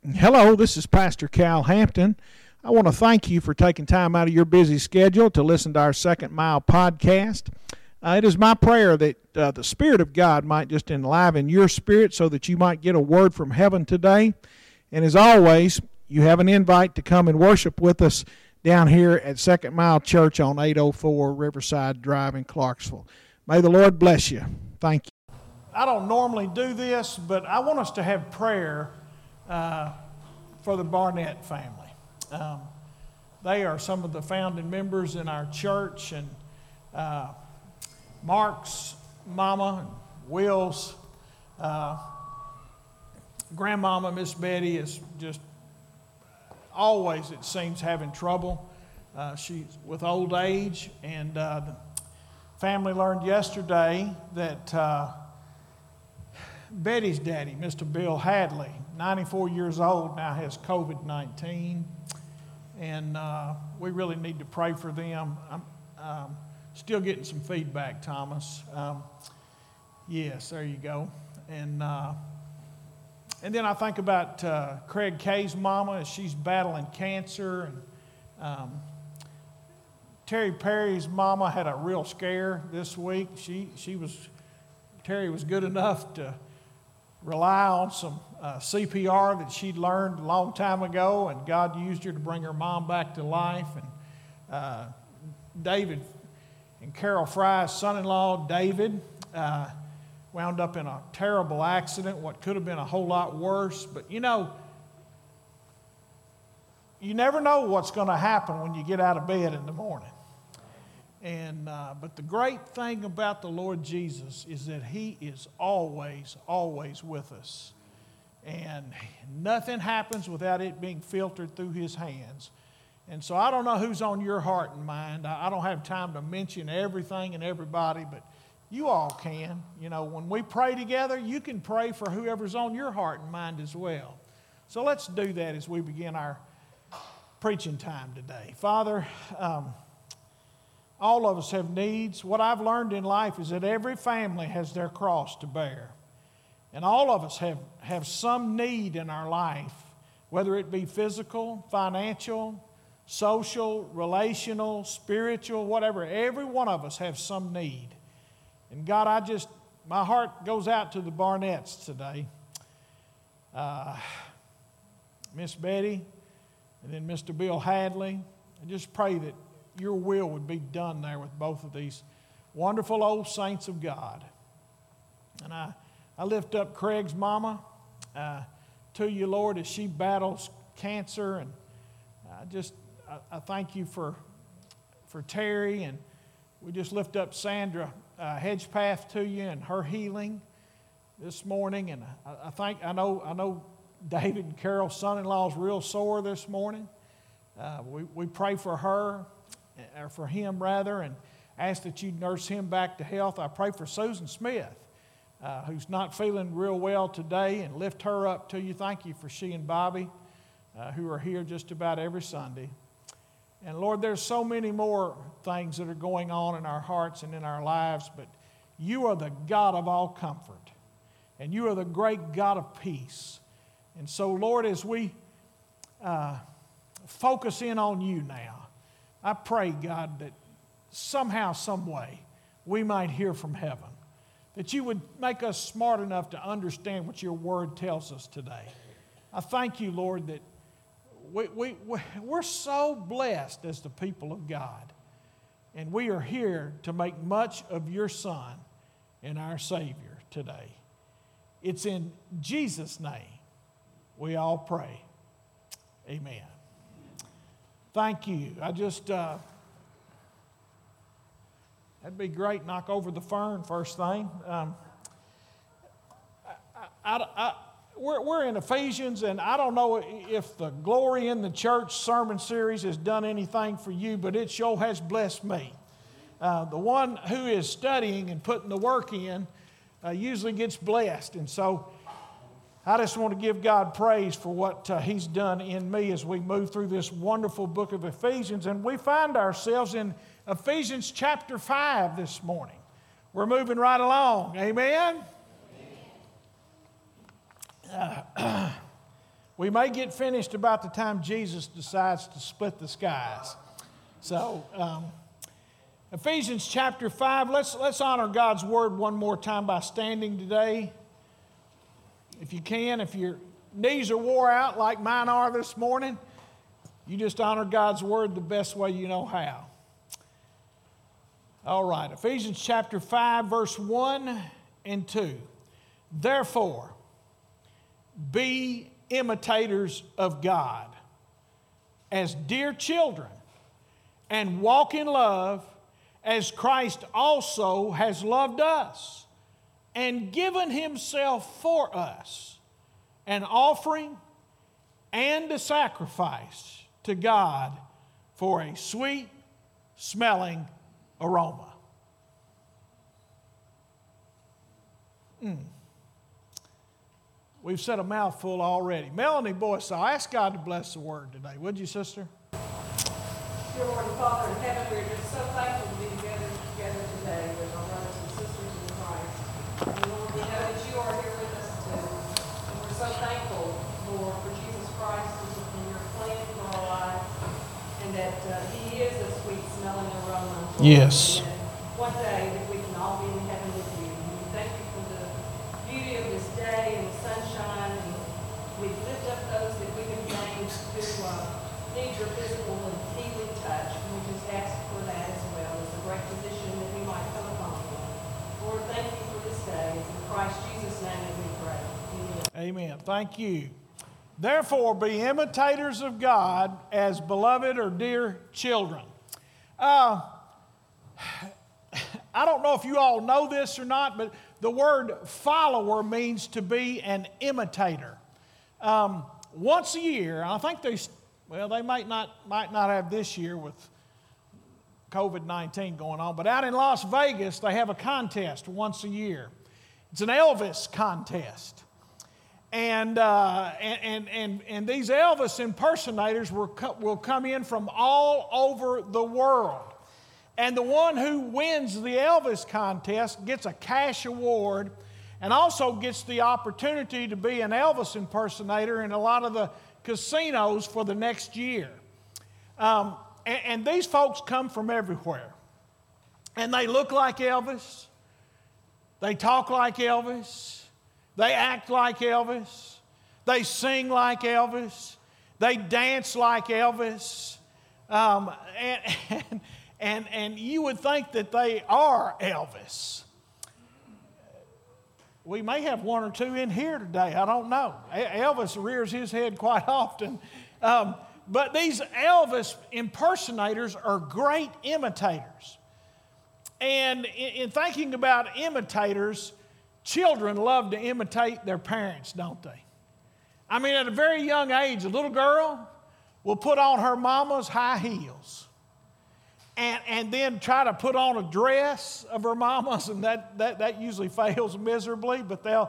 Hello, this is Pastor Cal Hampton. I want to thank you for taking time out of your busy schedule to listen to our Second Mile podcast. It is my prayer that the Spirit of God might just enliven your spirit so that you might get a word from heaven today. And as always, you have an invite to come and worship with us down here at Second Mile Church on 804 Riverside Drive in Clarksville. May the Lord bless you. Thank you. I don't normally do this, but I want us to have prayer for the Barnett family. They are some of the founding members in our church, and Mark's mama and Will's grandmama, Miss Betty, is just always, it seems, having trouble. She's with old age, and the family learned yesterday that Betty's daddy, Mr. Bill Hadley, 94 years old, now has COVID-19, and we really need to pray for them. I'm still getting some feedback, Thomas. Yes, there you go. And then I think about Craig Kay's mama as she's battling cancer, and Terry Perry's mama had a real scare this week. Terry was good enough to rely on some CPR that she'd learned a long time ago, and God used her to bring her mom back to life. And David and Carol Fry's son-in-law, David, wound up in a terrible accident, what could have been a whole lot worse. But you never know what's going to happen when you get out of bed in the morning. And but the great thing about the Lord Jesus is that He is always, always with us. And nothing happens without it being filtered through His hands. And so I don't know who's on your heart and mind. I don't have time to mention everything and everybody, but you all can. When we pray together, you can pray for whoever's on your heart and mind as well. So let's do that as we begin our preaching time today. Father, all of us have needs. What I've learned in life is that every family has their cross to bear. And all of us have some need in our life, whether it be physical, financial, social, relational, spiritual, whatever. Every one of us have some need. And God, my heart goes out to the Barnetts today. Miss Betty, and then Mr. Bill Hadley. I just pray that your will would be done there with both of these wonderful old saints of God. And I lift up Craig's mama to you, Lord, as she battles cancer. And I thank you for Terry, and we just lift up Sandra Hedgepath to you and her healing this morning. And I know David and Carol's son-in-law is real sore this morning. We pray for her, or for him rather, and ask that you nurse him back to health. I pray for Susan Smith, who's not feeling real well today, and lift her up to you. Thank you for she and Bobby, who are here just about every Sunday. And Lord, there's so many more things that are going on in our hearts and in our lives, but you are the God of all comfort, and you are the great God of peace. And so, Lord, as we focus in on you now, I pray, God, that somehow, some way, we might hear from heaven, that you would make us smart enough to understand what your word tells us today. I thank you, Lord, that we're so blessed as the people of God, and we are here to make much of your Son and our Savior today. It's in Jesus' name we all pray. Amen. Thank you. That'd be great. Knock over the fern first thing. We're in Ephesians, and I don't know if the Glory in the Church sermon series has done anything for you, but it sure has blessed me. The one who is studying and putting the work in usually gets blessed, and so I just want to give God praise for what He's done in me as we move through this wonderful book of Ephesians. And we find ourselves in Ephesians chapter 5 this morning. We're moving right along. Amen? We may get finished about the time Jesus decides to split the skies. So, Ephesians chapter 5, let's honor God's word one more time by standing today. If you can, if your knees are wore out like mine are this morning, you just honor God's word the best way you know how. All right, Ephesians chapter 5, verse 1 and 2. Therefore, be imitators of God as dear children, and walk in love as Christ also has loved us and given himself for us, an offering and a sacrifice to God for a sweet smelling aroma. We've said a mouthful already. Melanie Boyce, I ask God to bless the word today. Would you, sister? Dear Lord and Father in heaven, we are just so thankful to be together today with our brothers and sisters in Christ. And Lord, we know that you are here with us too. And we're so thankful, Lord, for Jesus Christ and your plan for our lives, and that he is a sweet smelling aroma. Lord. Yes. And one day that we can all be in heaven with you. And we thank you for the beauty of this day and the sunshine. And we lift up those that we can name who need your physical and healing touch. And we just ask for that as well as a great physician that we might come upon them. Lord, thank you for this day. It's in Christ Jesus' name that we pray. Amen. Amen. Thank you. Therefore, be imitators of God as beloved or dear children. I don't know if you all know this or not, but the word follower means to be an imitator. Once a year, I think they might not have this year with COVID-19 going on, but out in Las Vegas, they have a contest once a year. It's an Elvis contest. And these Elvis impersonators will come in from all over the world. And the one who wins the Elvis contest gets a cash award and also gets the opportunity to be an Elvis impersonator in a lot of the casinos for the next year. And these folks come from everywhere. And they look like Elvis. They talk like Elvis. They act like Elvis. They sing like Elvis. They dance like Elvis. And you would think that they are Elvis. We may have one or two in here today. I don't know. Elvis rears his head quite often. But these Elvis impersonators are great imitators. And in thinking about imitators, children love to imitate their parents, don't they? I mean, at a very young age, a little girl will put on her mama's high heels and then try to put on a dress of her mama's, and that usually fails miserably. But they'll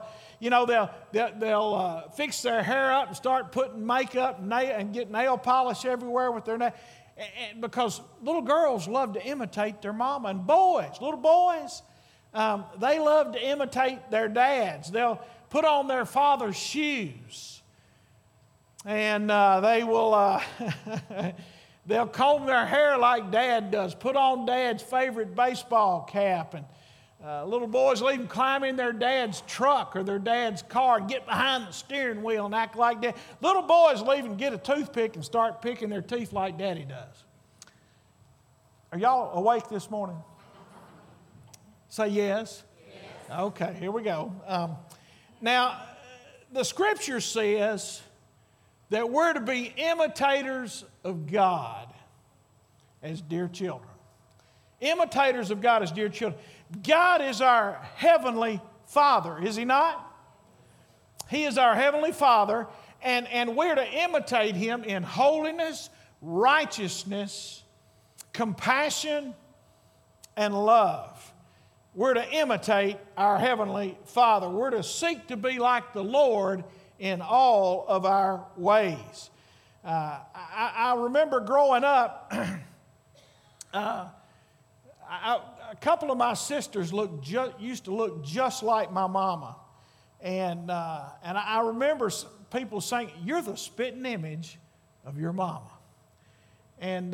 fix their hair up and start putting makeup and get nail polish everywhere with their nail. And because little girls love to imitate their mama, and little boys, they love to imitate their dads. They'll put on their father's shoes, and they will they'll comb their hair like Dad does, put on Dad's favorite baseball cap, and little boys will even climb in their dad's truck or their dad's car and get behind the steering wheel and act like Dad. Little boys will even get a toothpick and start picking their teeth like Daddy does. Are y'all awake this morning? Say yes. Yes. Okay, here we go. Now, the Scripture says that we're to be imitators of God as dear children. Imitators of God as dear children. God is our heavenly Father, is He not? He is our heavenly Father, and we're to imitate Him in holiness, righteousness, compassion, and love. We're to imitate our heavenly Father. We're to seek to be like the Lord in all of our ways. I remember growing up, a couple of my sisters used to look just like my mama. And I remember people saying, you're the spitting image of your mama. And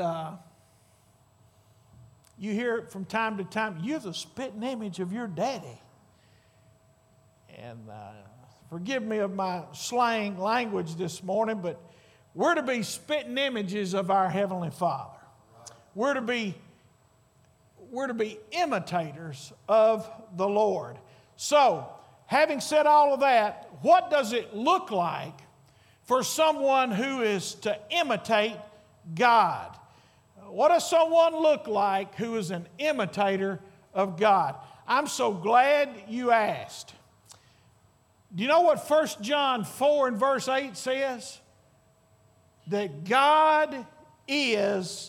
you hear it from time to time, you're the spitting image of your daddy. And forgive me of my slang language this morning, but we're to be spitting images of our Heavenly Father. We're to be imitators of the Lord. So, having said all of that, what does it look like for someone who is to imitate God? What does someone look like who is an imitator of God? I'm so glad you asked. Do you know what 1 John 4 and verse 8 says? That God is...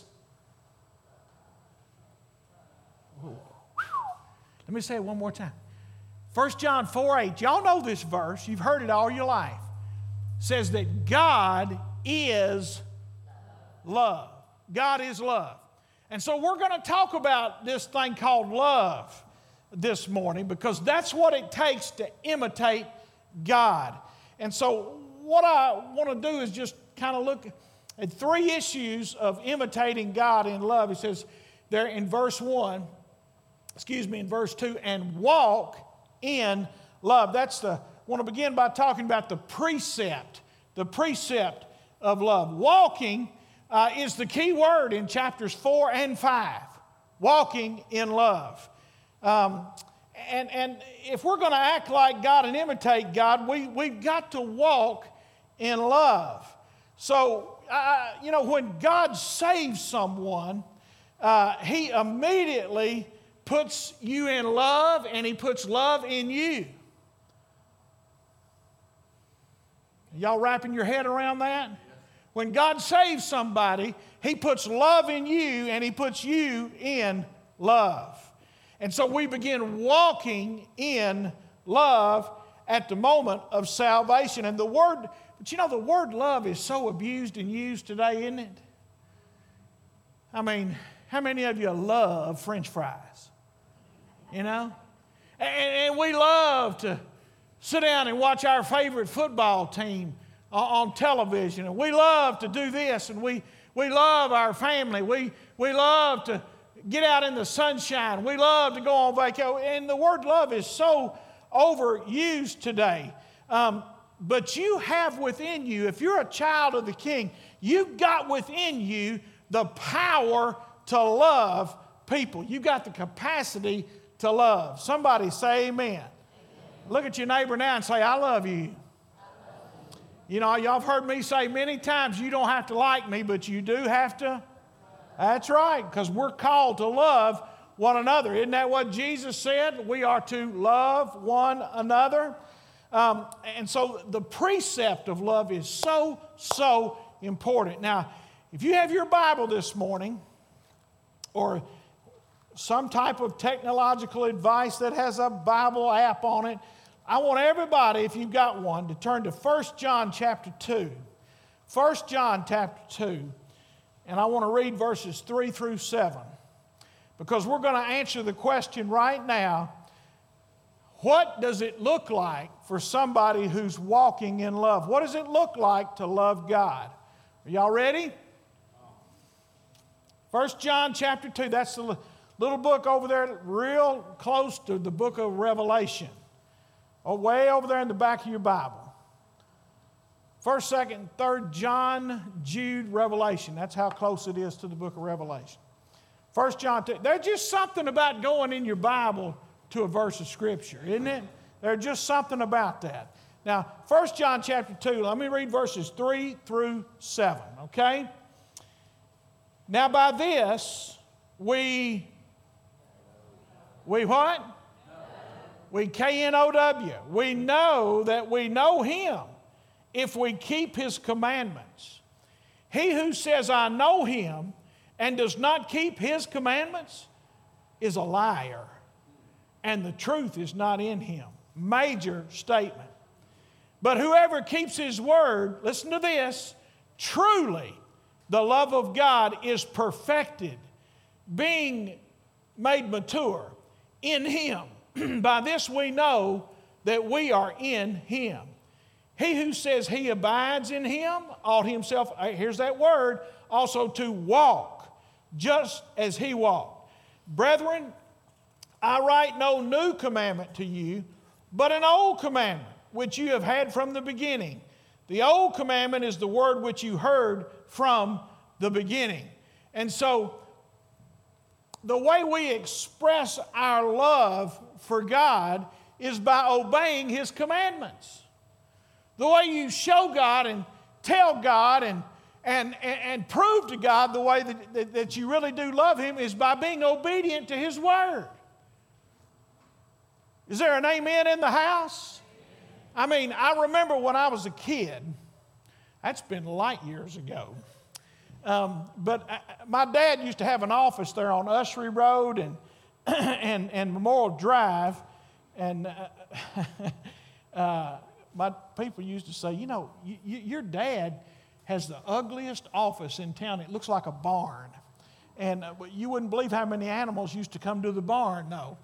Let me say it one more time. 1 John 4:8. Y'all know this verse. You've heard it all your life. It says that God is love. God is love. And so we're going to talk about this thing called love this morning because that's what it takes to imitate God. And so what I want to do is just kind of look at three issues of imitating God in love. It says there in verse 2, and walk in love. I want to begin by talking about the precept of love. Walking is the key word in chapters 4 and 5. Walking in love. And if we're going to act like God and imitate God, we've got to walk in love. So, when God saves someone, He immediately puts you in love, and He puts love in you. Y'all wrapping your head around that? When God saves somebody, He puts love in you, and He puts you in love. And so we begin walking in love at the moment of salvation. And the word love is so abused and used today, isn't it? I mean, how many of you love French fries? You know? And we love to sit down and watch our favorite football team on television. And we love to do this. And we love our family. We love to get out in the sunshine. We love to go on vacation. And the word love is so overused today. But you have within you, if you're a child of the King, you've got within you the power to love people. You've got the capacity to love. Somebody say amen. Amen. Look at your neighbor now and say, I love you. You know, y'all have heard me say many times, you don't have to like me, but you do have to. That's right, because we're called to love one another. Isn't that what Jesus said? We are to love one another. And so the precept of love is so important. Now, if you have your Bible this morning, or some type of technological advice that has a Bible app on it, I want everybody, if you've got one, to turn to 1 John chapter 2. 1 John chapter 2. And I want to read verses 3 through 7. Because we're going to answer the question right now, what does it look like for somebody who's walking in love? What does it look like to love God? Are y'all ready? 1 John chapter 2, that's the little book over there, real close to the book of Revelation. Oh, way over there in the back of your Bible. 1st, 2nd, 3rd, John, Jude, Revelation. That's how close it is to the book of Revelation. 1 John 2. There's just something about going in your Bible to a verse of Scripture, isn't it? There's just something about that. Now, 1 John chapter 2, let me read verses 3 through 7, okay? Now, by this, we what? We K-N-O-W. We know that we know Him if we keep His commandments. He who says, I know Him, and does not keep His commandments is a liar, and the truth is not in him. Major statement. But whoever keeps His word, listen to this, truly the love of God is perfected, being made mature in Him. By this we know that we are in Him. He who says he abides in him ought himself, here's that word, also to walk, just as he walked. Brethren, I write no new commandment to you, but an old commandment, which you have had from the beginning. The old commandment is the word which you heard from the beginning. And so, the way we express our love for God is by obeying His commandments. The way you show God and tell God and prove to God the way that you really do love Him is by being obedient to His Word. Is there an amen in the house? I mean, I remember when I was a kid, that's been light years ago, but my dad used to have an office there on Ushery Road and Memorial Drive, and my people used to say, you know, your dad has the ugliest office in town. It looks like a barn. And you wouldn't believe how many animals used to come to the barn. No.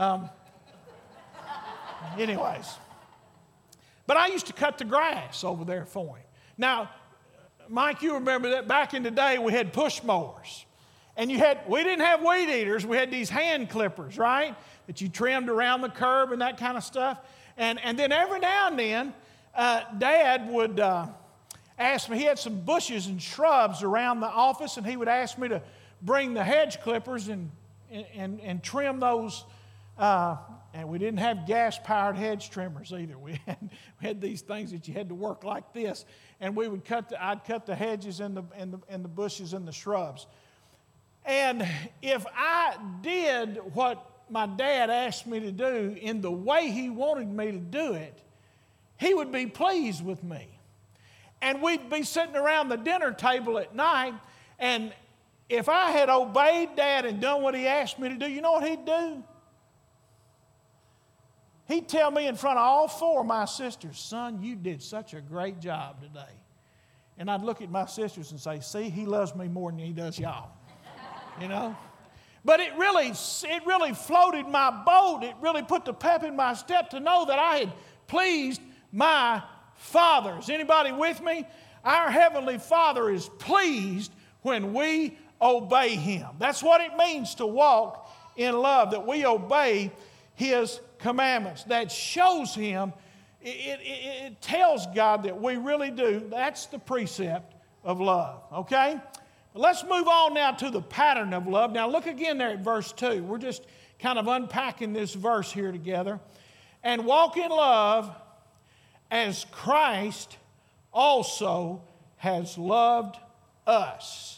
Anyways. But I used to cut the grass over there for him. Now, Mike, you remember that back in the day we had push mowers. And we didn't have weed eaters. We had these hand clippers, right? That you trimmed around the curb and that kind of stuff. And then every now and then, Dad would ask me, he had some bushes and shrubs around the office, and he would ask me to bring the hedge clippers and trim those. And we didn't have gas-powered hedge trimmers either. We had these things that you had to work like this. And we would I'd cut the hedges and the bushes and the shrubs. And if I did what my dad asked me to do in the way he wanted me to do it, he would be pleased with me. And we'd be sitting around the dinner table at night, and if I had obeyed Dad and done what he asked me to do, you know what he'd do? He'd tell me in front of all four of my sisters, son, you did such a great job today. And I'd look at my sisters and say, see, he loves me more than he does y'all. You know? But it really floated my boat. It really put the pep in my step to know that I had pleased my Father. Is anybody with me? Our Heavenly Father is pleased when we obey Him. That's what it means to walk in love, that we obey His commandments. That shows Him, it tells God that we really do. That's the precept of love, okay? Let's move on now to the pattern of love. Now look again there at verse 2. We're just kind of unpacking this verse here together. And walk in love as Christ also has loved us.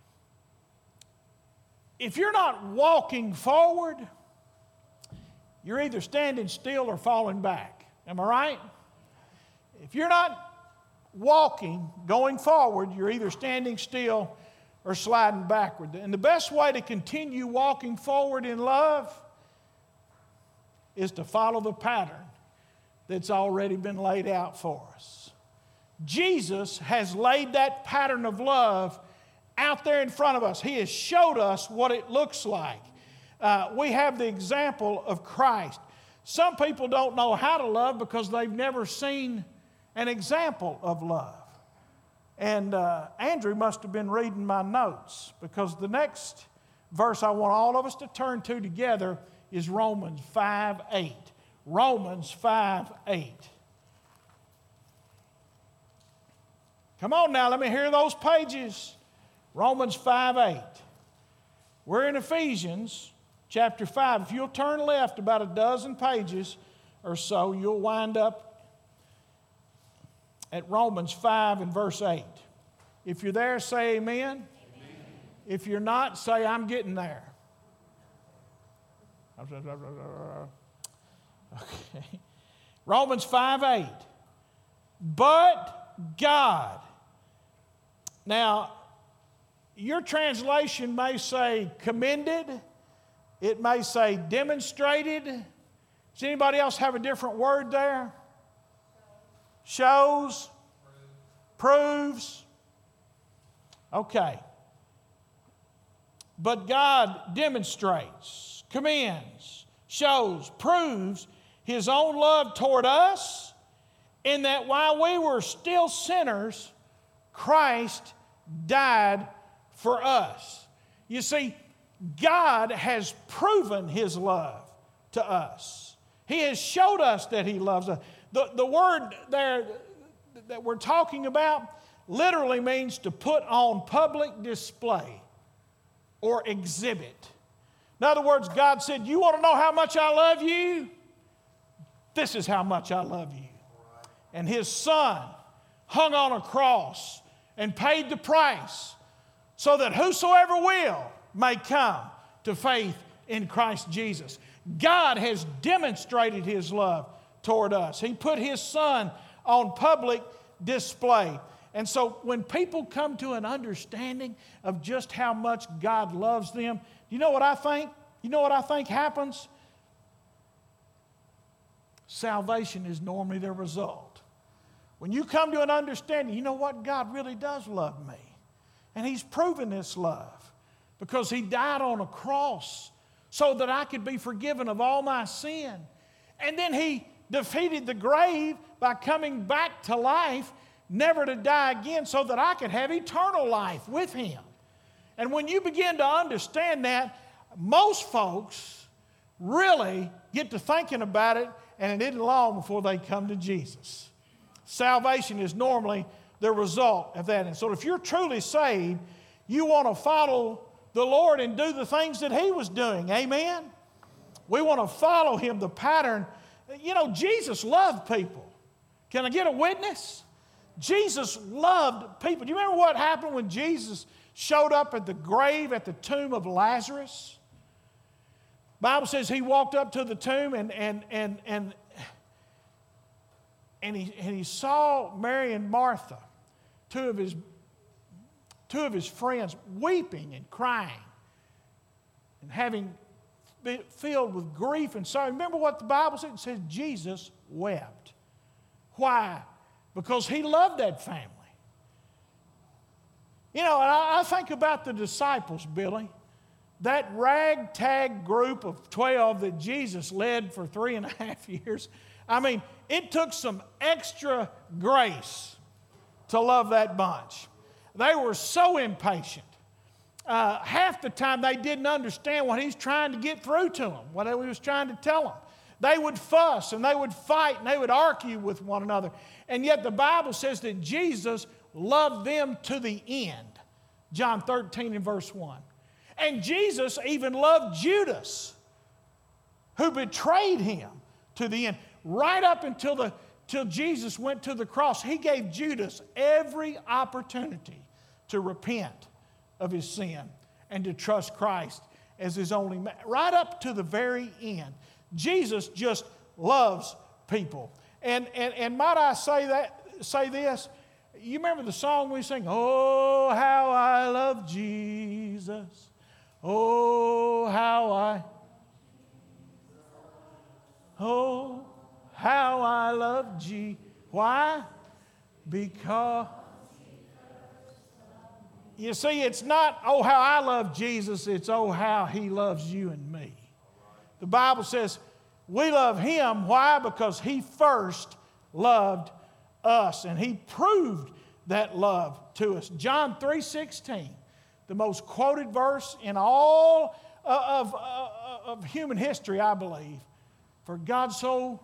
If you're not walking forward, you're either standing still or falling back. Am I right? If you're not walking, going forward, you're either standing still or sliding backward. And the best way to continue walking forward in love is to follow the pattern that's already been laid out for us. Jesus has laid that pattern of love out there in front of us. He has showed us what it looks like. We have the example of Christ. Some people don't know how to love because they've never seen an example of love. And Andrew must have been reading my notes, because the next verse I want all of us to turn to together is Romans 5:8. Romans 5:8. Come on now, let me hear those pages. Romans 5:8. We're in Ephesians chapter 5. If you'll turn left about a dozen pages or so, you'll wind up at Romans 5 and verse 8. If you're there, say amen. Amen. If you're not, say I'm getting there. Okay. Romans 5:8. But God. Now, your translation may say commended. It may say demonstrated. Does anybody else have a different word there? Shows. Proves. Okay. But God demonstrates, commends, shows, proves His own love toward us in that while we were still sinners, Christ died for us. You see, God has proven His love to us. He has showed us that He loves us. The word there that we're talking about literally means to put on public display or exhibit. In other words, God said, you want to know how much I love you? This is how much I love you. And His Son hung on a cross and paid the price so that whosoever will may come to faith in Christ Jesus. God has demonstrated His love toward us. He put His Son on public display. And so when people come to an understanding of just how much God loves them, you know what I think? You know what I think happens? Salvation is normally the result. When you come to an understanding, you know what? God really does love me. And He's proven this love because He died on a cross so that I could be forgiven of all my sin. And then He defeated the grave by coming back to life, never to die again, so that I could have eternal life with Him. And when you begin to understand that, most folks really get to thinking about it, and it isn't long before they come to Jesus. Salvation is normally the result of that. And so if you're truly saved, you want to follow the Lord and do the things that He was doing. Amen? We want to follow Him, the pattern. You know, Jesus loved people. Can I get a witness? Jesus loved people. Do you remember what happened when Jesus showed up at the grave, at the tomb of Lazarus? The Bible says He walked up to the tomb and he saw Mary and Martha, two of his friends, weeping and crying and having been filled with grief and sorrow. Remember what the Bible said? It says Jesus wept. Why? Because He loved that family. You know, and I think about the disciples, Billy. That ragtag group of 12 that Jesus led for 3.5 years. I mean, it took some extra grace to love that bunch. They were so impatient. Half the time they didn't understand what He's trying to get through to them, what He was trying to tell them. They would fuss and they would fight and they would argue with one another. And yet the Bible says that Jesus loved them to the end. John 13 and verse 1. And Jesus even loved Judas, who betrayed Him to the end. Right up until Jesus went to the cross, He gave Judas every opportunity to repent of his sin and to trust Christ as his only man. Right up to the very end. Jesus just loves people. And might I say this? You remember the song we sing, "Oh, how I love Jesus. Oh, how I love Jesus." Why? Because, you see, it's not, oh, how I love Jesus, it's, oh, how He loves you and me. The Bible says we love Him. Why? Because He first loved us, and He proved that love to us. John 3:16, the most quoted verse in all of human history, I believe. For God so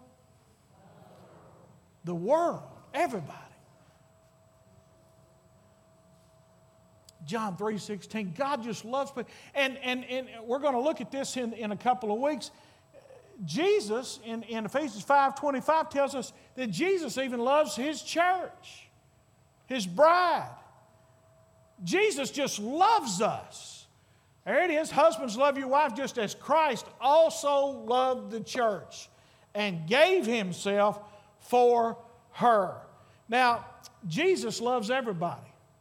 the world, everybody. John 3:16, God just loves people. And we're going to look at this in a couple of weeks. Jesus, in Ephesians 5:25, tells us that Jesus even loves His church, His bride. Jesus just loves us. There it is. Husbands, love your wife just as Christ also loved the church and gave Himself for her. Now, Jesus loves everybody.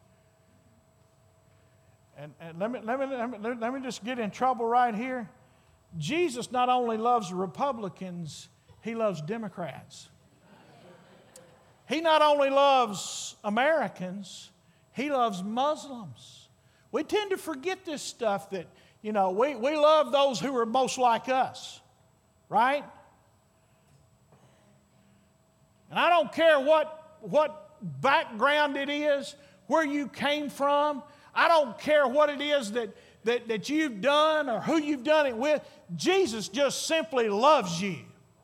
And let me just get in trouble right here. Jesus not only loves Republicans, He loves Democrats. He not only loves Americans, He loves Muslims. We tend to forget this stuff that, we love those who are most like us, right? And I don't care what background it is, where you came from. I don't care what it is that you've done or who you've done it with. Jesus just simply loves you.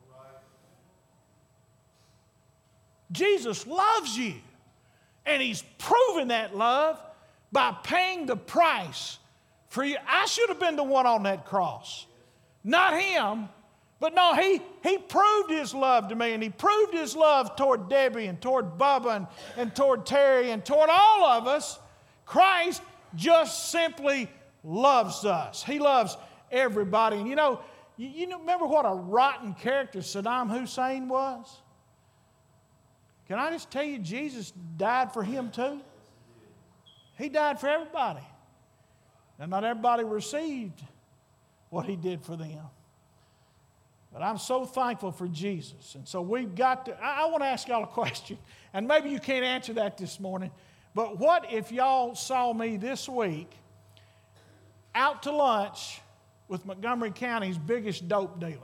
Jesus loves you. And He's proven that love by paying the price for you. I should have been the one on that cross. Not Him, but no, He proved His love to me, and He proved His love toward Debbie and toward Bubba and toward Terry and toward all of us. Christ just simply loves us. He loves everybody. And you know, remember what a rotten character Saddam Hussein was? Can I just tell you, Jesus died for him too? He died for everybody. And not everybody received what He did for them. But I'm so thankful for Jesus. And so we've got to, I want to ask y'all a question. And maybe you can't answer that this morning. But what if y'all saw me this week out to lunch with Montgomery County's biggest dope dealer?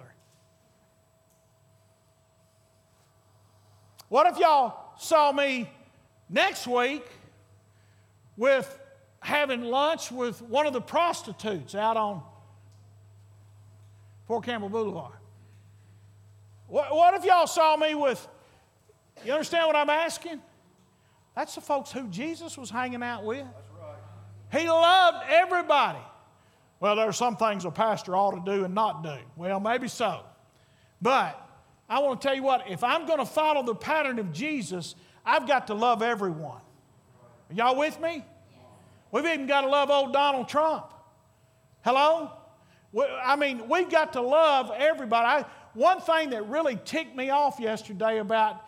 What if y'all saw me next week with having lunch with one of the prostitutes out on Fort Campbell Boulevard? What if y'all saw me with, you understand what I'm asking? That's the folks who Jesus was hanging out with. That's right. He loved everybody. Well, there are some things a pastor ought to do and not do. Well, maybe so. But I want to tell you what, if I'm going to follow the pattern of Jesus, I've got to love everyone. Are y'all with me? We've even got to love old Donald Trump. Hello? I mean, we've got to love everybody. One thing that really ticked me off yesterday about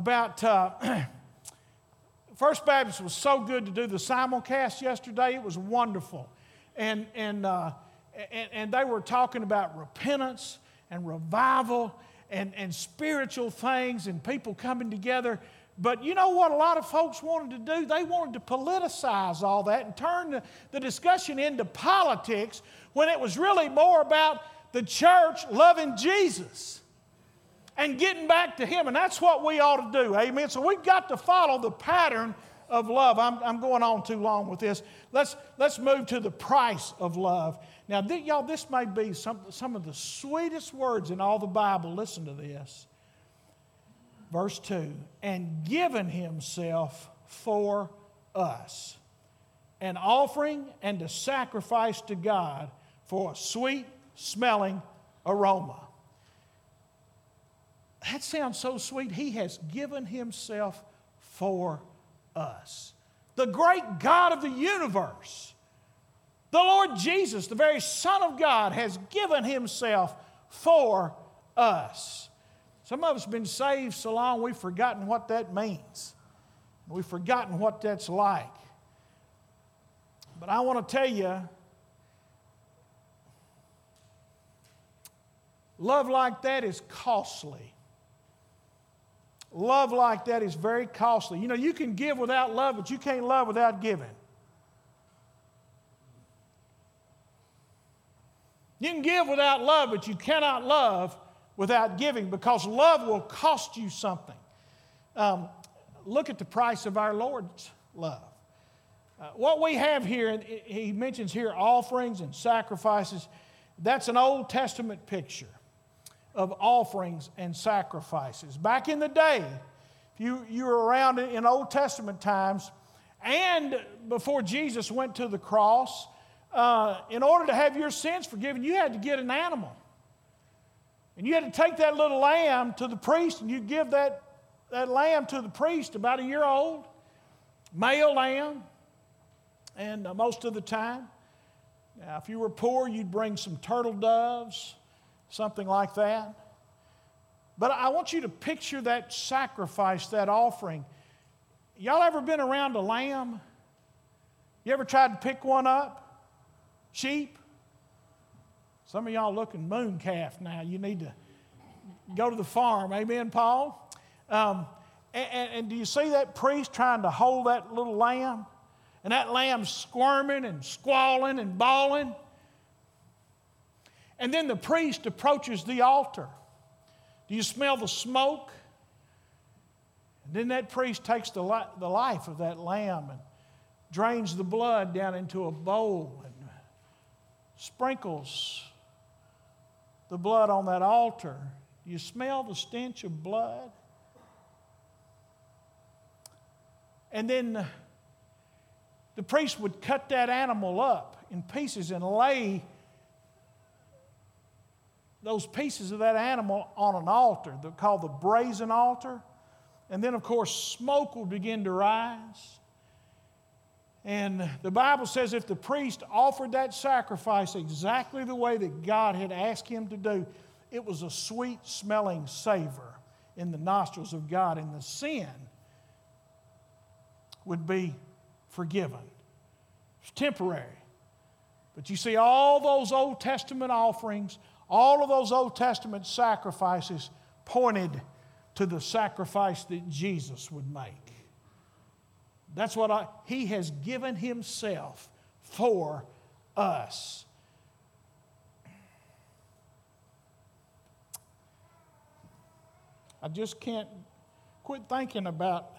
First Baptist was so good to do the simulcast yesterday. It was wonderful. And they were talking about repentance and revival and spiritual things and people coming together. But you know what a lot of folks wanted to do? They wanted to politicize all that and turn the discussion into politics when it was really more about the church loving Jesus and getting back to Him. And that's what we ought to do, amen? So we've got to follow the pattern of love. I'm going on too long with this. Let's move to the price of love. Now, y'all, this may be some of the sweetest words in all the Bible. Listen to this. Verse 2, and given Himself for us, an offering and a sacrifice to God for a sweet-smelling aroma. That sounds so sweet. He has given Himself for us. The great God of the universe, the Lord Jesus, the very Son of God, has given Himself for us. Some of us have been saved so long we've forgotten what that means. We've forgotten what that's like. But I want to tell you, love like that is costly. Love like that is very costly. You know, you can give without love, but you can't love without giving. You can give without love, but you cannot love without giving, because love will cost you something. Look at the price of our Lord's love. What we have here, and He mentions here offerings and sacrifices. That's an Old Testament picture of offerings and sacrifices. Back in the day, if you were around in Old Testament times, and before Jesus went to the cross, in order to have your sins forgiven, you had to get an animal. And you had to take that little lamb to the priest, and you'd give that lamb to the priest, about a year old, male lamb, and most of the time. Now, if you were poor, you'd bring some turtle doves, something like that. But I want you to picture that sacrifice, that offering. Y'all ever been around a lamb? You ever tried to pick one up? Sheep? Some of y'all looking moon calf now. You need to go to the farm. Amen, Paul? And do you see that priest trying to hold that little lamb? And that lamb squirming and squalling and bawling. And then the priest approaches the altar. Do you smell the smoke? And then that priest takes the life of that lamb and drains the blood down into a bowl and sprinkles the blood on that altar. You smell the stench of blood? And then the priest would cut that animal up in pieces and lay those pieces of that animal on an altar called the brazen altar. And then, of course, smoke would begin to rise. And the Bible says if the priest offered that sacrifice exactly the way that God had asked him to do, it was a sweet-smelling savor in the nostrils of God, and the sin would be forgiven. It's temporary. But you see, all those Old Testament offerings, all of those Old Testament sacrifices pointed to the sacrifice that Jesus would make. That's what He has given Himself for us. I just can't quit thinking about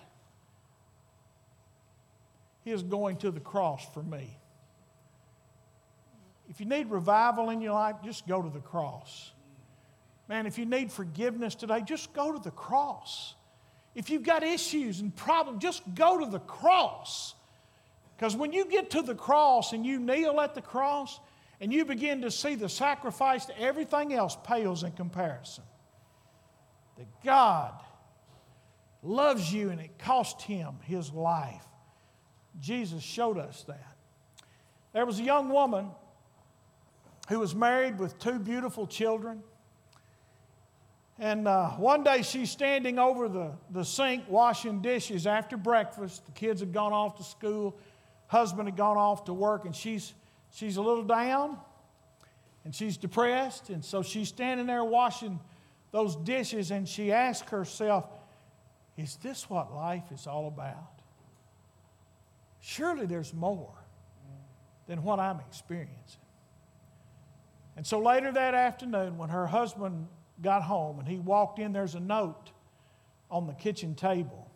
His going to the cross for me. If you need revival in your life, just go to the cross. Man, if you need forgiveness today, just go to the cross. If you've got issues and problems, just go to the cross. Because when you get to the cross and you kneel at the cross and you begin to see the sacrifice, everything else pales in comparison. That God loves you and it cost Him His life. Jesus showed us that. There was a young woman who was married with 2 beautiful children. And one day she's standing over the sink washing dishes after breakfast. The kids had gone off to school. Husband had gone off to work. And she's a little down. And she's depressed. And so she's standing there washing those dishes. And she asks herself, is this what life is all about? Surely there's more than what I'm experiencing. And so later that afternoon, when her husband got home and he walked in, there's a note on the kitchen table.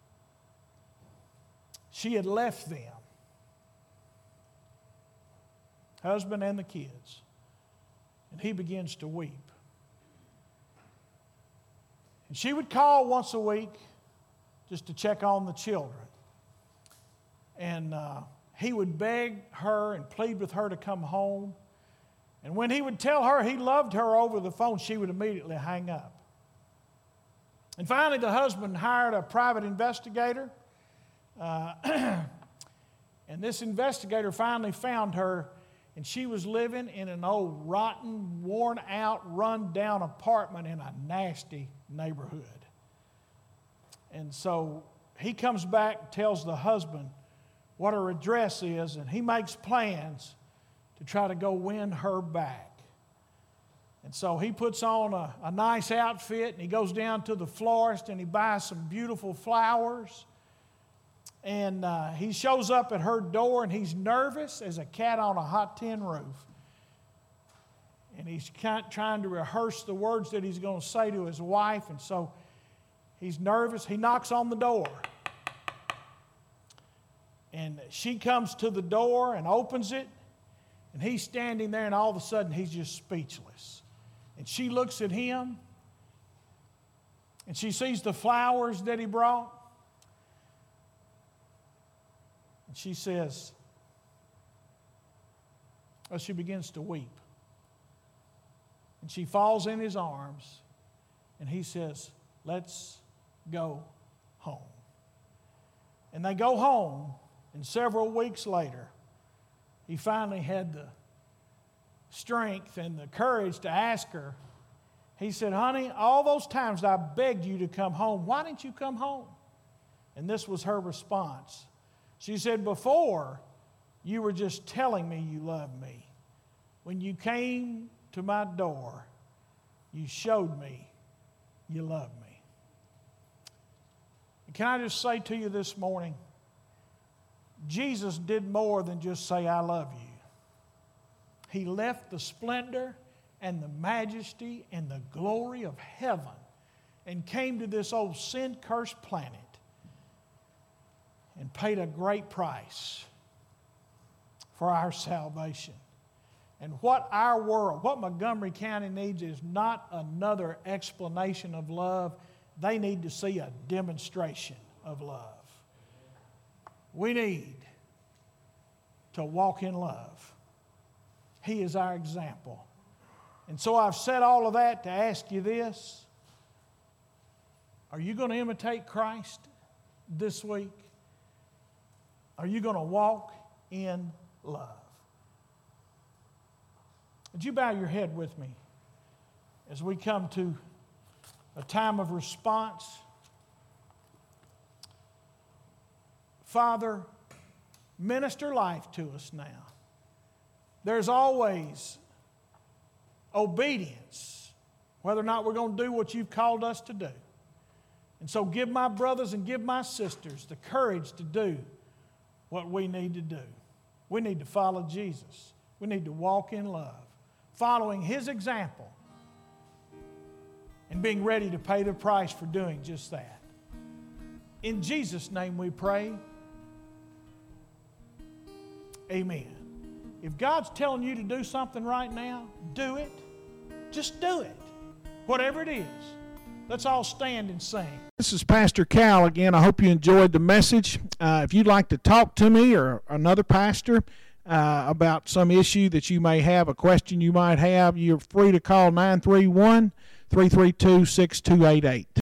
She had left them, husband and the kids, and he begins to weep. And she would call once a week just to check on the children. And he would beg her and plead with her to come home. And when he would tell her he loved her over the phone, she would immediately hang up. And finally, the husband hired a private investigator. And this investigator finally found her, and she was living in an old, rotten, worn-out, run-down apartment in a nasty neighborhood. And so he comes back, tells the husband what her address is, and he makes plans to try to go win her back. And so he puts on a nice outfit, and he goes down to the florist, and he buys some beautiful flowers. And he shows up at her door, and he's nervous as a cat on a hot tin roof. And he's trying to rehearse the words that he's going to say to his wife, and so he's nervous. He knocks on the door. And she comes to the door and opens it. And he's standing there, and all of a sudden, he's just speechless. And she looks at him, and she sees the flowers that he brought. And she says, well, she begins to weep. And she falls in his arms, and he says, let's go home. And they go home, and several weeks later, he finally had the strength and the courage to ask her. He said, honey, all those times I begged you to come home, why didn't you come home? And this was her response. She said, before, you were just telling me you loved me. When you came to my door, you showed me you loved me. And can I just say to you this morning, Jesus did more than just say, I love you. He left the splendor and the majesty and the glory of heaven, and came to this old sin-cursed planet and paid a great price for our salvation. And what our world, what Montgomery County needs is not another explanation of love. They need to see a demonstration of love. We need to walk in love. He is our example. And so I've said all of that to ask you this. Are you going to imitate Christ this week? Are you going to walk in love? Would you bow your head with me as we come to a time of response? Father, minister life to us now. There's always obedience, whether or not we're going to do what you've called us to do. And so give my brothers and give my sisters the courage to do what we need to do. We need to follow Jesus. We need to walk in love, following His example and being ready to pay the price for doing just that. In Jesus' name we pray. Amen. If God's telling you to do something right now, do it. Just do it. Whatever it is. Let's all stand and sing. This is Pastor Cal again. I hope you enjoyed the message. If you'd like to talk to me or another pastor about some issue that you may have, a question you might have, you're free to call 931-332-6288.